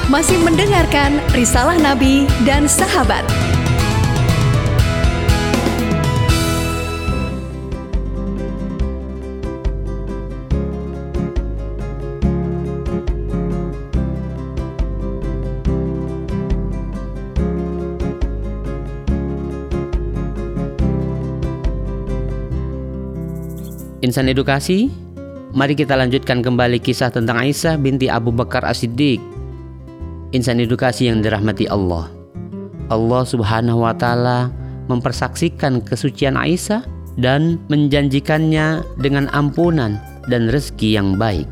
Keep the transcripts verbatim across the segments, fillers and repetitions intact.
masih mendengarkan Risalah Nabi dan Sahabat. Insan Edukasi, mari kita lanjutkan kembali kisah tentang Aisyah binti Abu Bakar As-Siddiq. Insan Edukasi yang dirahmati Allah, Allah subhanahu wa ta'ala mempersaksikan kesucian Aisyah dan menjanjikannya dengan ampunan dan rezeki yang baik.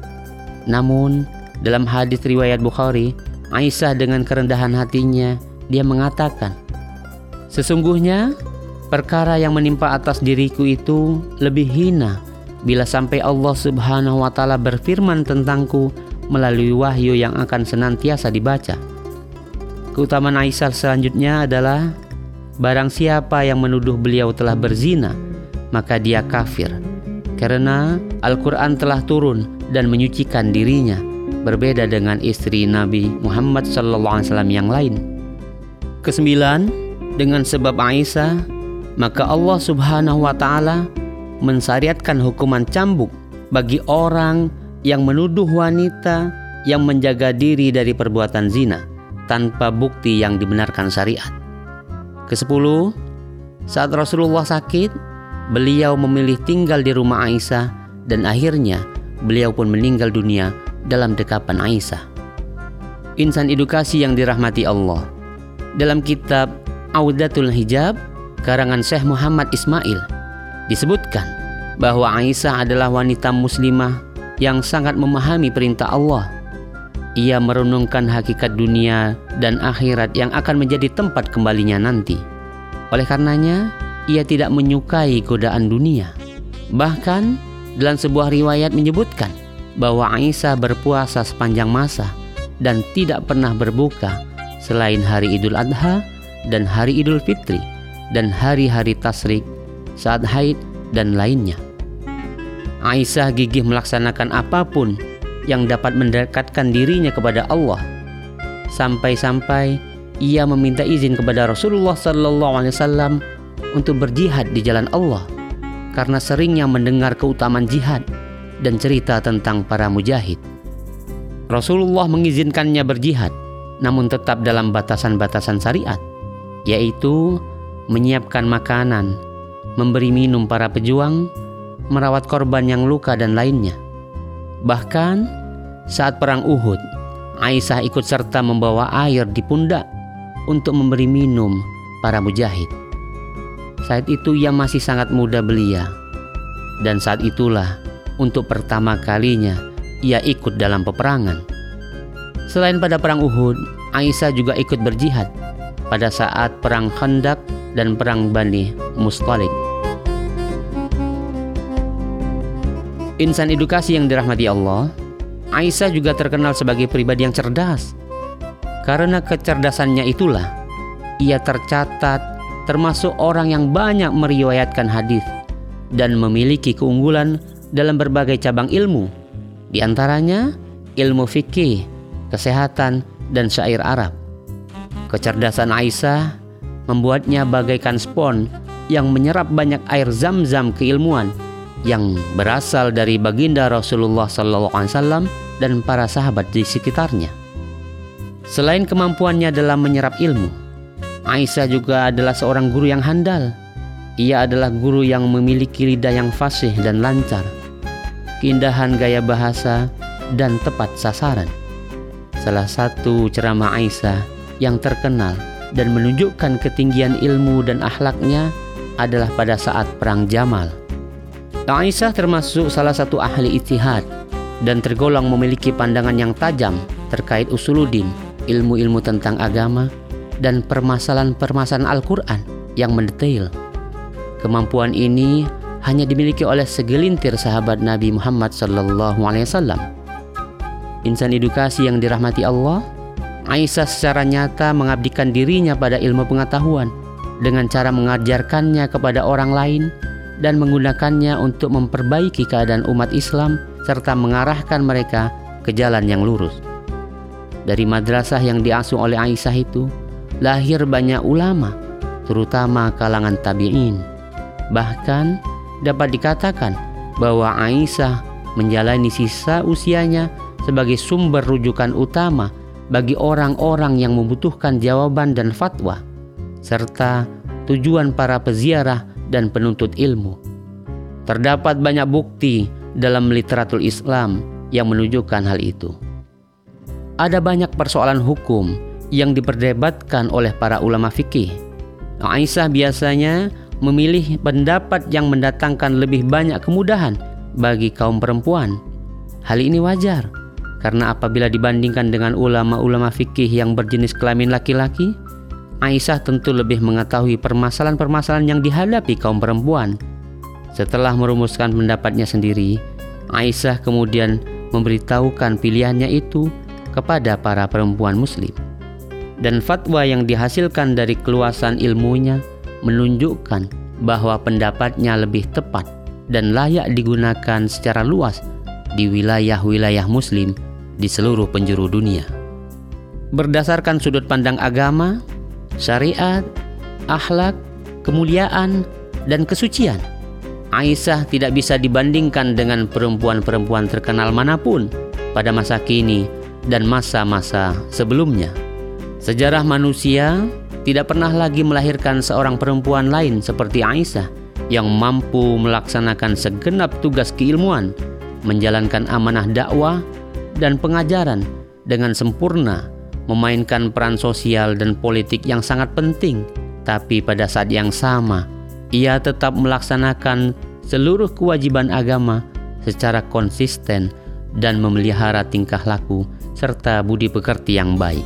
Namun dalam hadis riwayat Bukhari, Aisyah dengan kerendahan hatinya, dia mengatakan, "Sesungguhnya perkara yang menimpa atas diriku itu lebih hina bila sampai Allah subhanahu wa ta'ala berfirman tentangku melalui wahyu yang akan senantiasa dibaca." Keutamaan Aisyah selanjutnya adalah, barang siapa yang menuduh beliau telah berzina, maka dia kafir, karena Al-Quran telah turun dan menyucikan dirinya, berbeda dengan istri Nabi Muhammad shallallahu alaihi wasallam yang lain. Kesembilan, dengan sebab Aisyah, maka Allah subhanahu wa ta'ala mensyariatkan hukuman cambuk bagi orang yang menuduh wanita yang menjaga diri dari perbuatan zina tanpa bukti yang dibenarkan syariat. Kesepuluh, saat Rasulullah sakit, beliau memilih tinggal di rumah Aisyah dan akhirnya beliau pun meninggal dunia dalam dekapan Aisyah. Insan Edukasi yang dirahmati Allah, dalam kitab Audatul Hijab karangan Syekh Muhammad Ismail disebutkan bahwa Aisyah adalah wanita muslimah yang sangat memahami perintah Allah. Ia merenungkan hakikat dunia dan akhirat yang akan menjadi tempat kembalinya nanti. Oleh karenanya, ia tidak menyukai godaan dunia. Bahkan dalam sebuah riwayat menyebutkan bahwa Aisyah berpuasa sepanjang masa dan tidak pernah berbuka selain hari Idul Adha dan hari Idul Fitri dan hari-hari tasyrik, saat haid dan lainnya. Aisyah gigih melaksanakan apapun yang dapat mendekatkan dirinya kepada Allah, sampai-sampai ia meminta izin kepada Rasulullah sallallahu alaihi wasallam untuk berjihad di jalan Allah karena seringnya mendengar keutamaan jihad dan cerita tentang para mujahid. Rasulullah mengizinkannya berjihad, namun tetap dalam batasan-batasan syariat, yaitu menyiapkan makanan, memberi minum para pejuang, merawat korban yang luka dan lainnya. Bahkan saat perang Uhud, Aisyah ikut serta membawa air di pundak untuk memberi minum para mujahid. Saat itu ia masih sangat muda belia, dan saat itulah untuk pertama kalinya ia ikut dalam peperangan. Selain pada perang Uhud, Aisyah juga ikut berjihad pada saat perang Khandaq dan perang Bani Mustalik. Insan Edukasi yang dirahmati Allah, Aisyah juga terkenal sebagai pribadi yang cerdas. Karena kecerdasannya itulah ia tercatat termasuk orang yang banyak meriwayatkan hadis dan memiliki keunggulan dalam berbagai cabang ilmu, di antaranya ilmu fikih, kesehatan, dan syair Arab. Kecerdasan Aisyah membuatnya bagaikan spons yang menyerap banyak air zam-zam keilmuan yang berasal dari baginda Rasulullah sallallahu alaihi wasallam dan para sahabat di sekitarnya. Selain kemampuannya dalam menyerap ilmu, Aisyah juga adalah seorang guru yang handal. Ia adalah guru yang memiliki lidah yang fasih dan lancar, keindahan gaya bahasa, dan tepat sasaran. Salah satu ceramah Aisyah yang terkenal dan menunjukkan ketinggian ilmu dan akhlaknya adalah pada saat perang Jamal. Aisyah termasuk salah satu ahli ijtihad dan tergolong memiliki pandangan yang tajam terkait usuluddin, ilmu-ilmu tentang agama, dan permasalahan-permasalahan Al-Quran yang mendetail. Kemampuan ini hanya dimiliki oleh segelintir sahabat Nabi Muhammad sallallahu alaihi wasallam. Insan Edukasi yang dirahmati Allah, Aisyah secara nyata mengabdikan dirinya pada ilmu pengetahuan dengan cara mengajarkannya kepada orang lain dan menggunakannya untuk memperbaiki keadaan umat Islam serta mengarahkan mereka ke jalan yang lurus. Dari madrasah yang diasuh oleh Aisyah itu lahir banyak ulama, terutama kalangan tabi'in. Bahkan dapat dikatakan bahwa Aisyah menjalani sisa usianya sebagai sumber rujukan utama bagi orang-orang yang membutuhkan jawaban dan fatwa, serta tujuan para peziarah dan penuntut ilmu. Terdapat banyak bukti dalam literatur Islam yang menunjukkan hal itu. Ada banyak persoalan hukum yang diperdebatkan oleh para ulama fikih. Aisyah biasanya memilih pendapat yang mendatangkan lebih banyak kemudahan bagi kaum perempuan. Hal ini wajar, karena apabila dibandingkan dengan ulama-ulama fikih yang berjenis kelamin laki-laki, Aisyah tentu lebih mengetahui permasalahan-permasalahan yang dihadapi kaum perempuan. Setelah merumuskan pendapatnya sendiri, Aisyah kemudian memberitahukan pilihannya itu kepada para perempuan muslim. Dan fatwa yang dihasilkan dari keluasan ilmunya menunjukkan bahwa pendapatnya lebih tepat dan layak digunakan secara luas di wilayah-wilayah muslim di seluruh penjuru dunia. Berdasarkan sudut pandang agama, syariat, akhlak, kemuliaan, dan kesucian, Aisyah tidak bisa dibandingkan dengan perempuan-perempuan terkenal manapun pada masa kini dan masa-masa sebelumnya. Sejarah manusia tidak pernah lagi melahirkan seorang perempuan lain seperti Aisyah yang mampu melaksanakan segenap tugas keilmuan, menjalankan amanah dakwah dan pengajaran dengan sempurna, memainkan peran sosial dan politik yang sangat penting. Tapi pada saat yang sama, ia tetap melaksanakan seluruh kewajiban agama secara konsisten dan memelihara tingkah laku serta budi pekerti yang baik.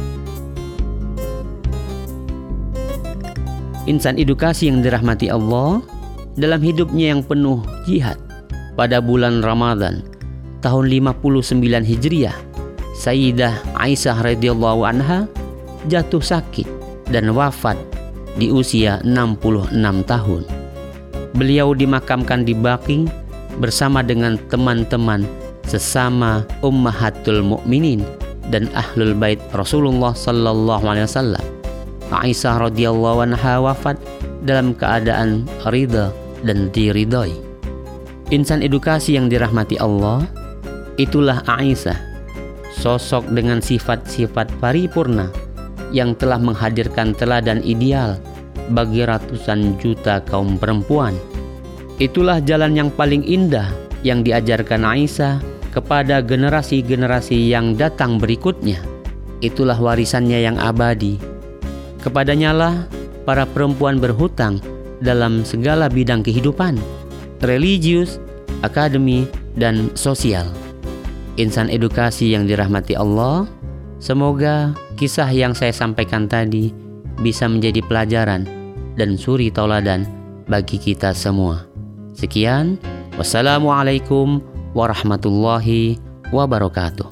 Insan edukasi yang dirahmati Allah, dalam hidupnya yang penuh jihad, pada bulan Ramadan tahun lima puluh sembilan Hijriah, Sayyidah Aisyah radhiyallahu anha jatuh sakit dan wafat di usia enam puluh enam tahun. Beliau dimakamkan di Baqi bersama dengan teman-teman sesama ummahatul mukminin dan ahlul bait Rasulullah sallallahu alaihi wasallam. Aisyah radhiyallahu anha wafat dalam keadaan ridha dan diridhoi. Insan edukasi yang dirahmati Allah, itulah Aisyah, sosok dengan sifat-sifat paripurna yang telah menghadirkan teladan ideal bagi ratusan juta kaum perempuan. Itulah jalan yang paling indah yang diajarkan Aisyah kepada generasi-generasi yang datang berikutnya. Itulah warisannya yang abadi. Kepadanya lah para perempuan berhutang dalam segala bidang kehidupan, religius, akademi, dan sosial. Insan edukasi yang dirahmati Allah, semoga kisah yang saya sampaikan tadi bisa menjadi pelajaran dan suri tauladan bagi kita semua. Sekian, wassalamualaikum warahmatullahi wabarakatuh.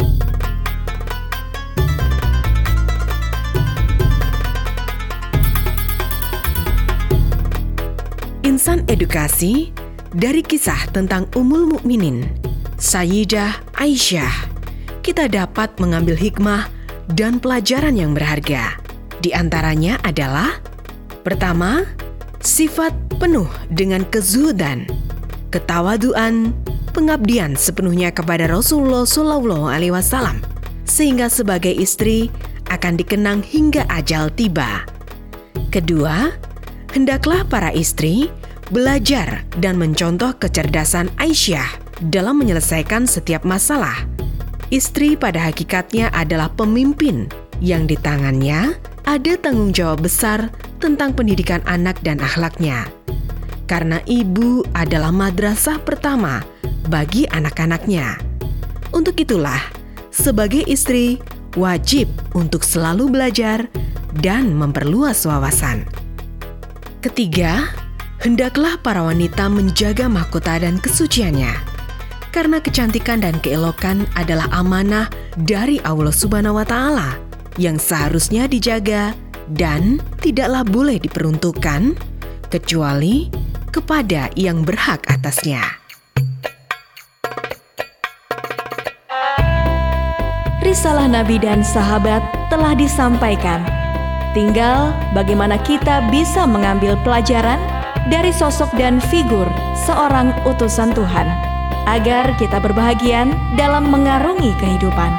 Insan edukasi dari kisah tentang Ummul Mukminin Sayyidah Aisyah, kita dapat mengambil hikmah dan pelajaran yang berharga. Di antaranya adalah: pertama, sifat penuh dengan kezuhudan, ketawaduan, pengabdian sepenuhnya kepada Rasulullah shallallahu alaihi wasallam, sehingga sebagai istri akan dikenang hingga ajal tiba. Kedua, hendaklah para istri belajar dan mencontoh kecerdasan Aisyah dalam menyelesaikan setiap masalah. Istri pada hakikatnya adalah pemimpin yang di tangannya ada tanggung jawab besar tentang pendidikan anak dan akhlaknya. Karena ibu adalah madrasah pertama bagi anak-anaknya. Untuk itulah, sebagai istri wajib untuk selalu belajar dan memperluas wawasan. Ketiga, hendaklah para wanita menjaga mahkota dan kesuciannya, karena kecantikan dan keelokan adalah amanah dari Allah Subhanahu wa Ta'ala yang seharusnya dijaga dan tidaklah boleh diperuntukkan kecuali kepada yang berhak atasnya. Risalah Nabi dan sahabat telah disampaikan. Tinggal bagaimana kita bisa mengambil pelajaran dari sosok dan figur seorang utusan Tuhan, agar kita berbahagia dalam mengarungi kehidupan.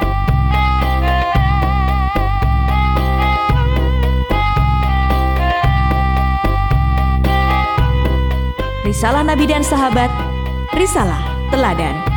Risalah Nabi dan sahabat, risalah teladan.